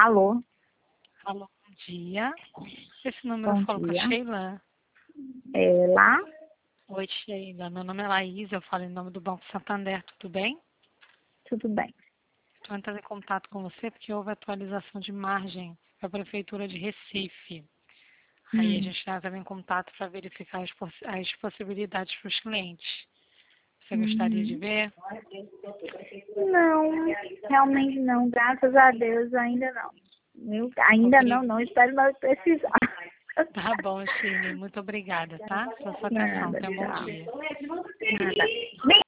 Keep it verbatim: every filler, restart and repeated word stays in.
Alô? Alô, bom dia. Esse número Bom falou com a dia. Sheila? É lá? Oi, Sheila. Meu nome é Laís, eu falo em nome do Banco Santander, tudo bem? Tudo bem. Estou entrando em contato com você porque houve atualização de margem para a Prefeitura de Recife. Aí a Hum. gente está entrando em contato para verificar as, poss as possibilidades para os clientes. Você gostaria de Uhum. ver? Não, realmente não. Graças a Deus, ainda não. Eu, ainda não, Obri... não. Espero não precisar. Tá bom, Sheila. Muito obrigada, tá? Pela sua atenção. Nada, Tenha um bom tchau. dia. Nada.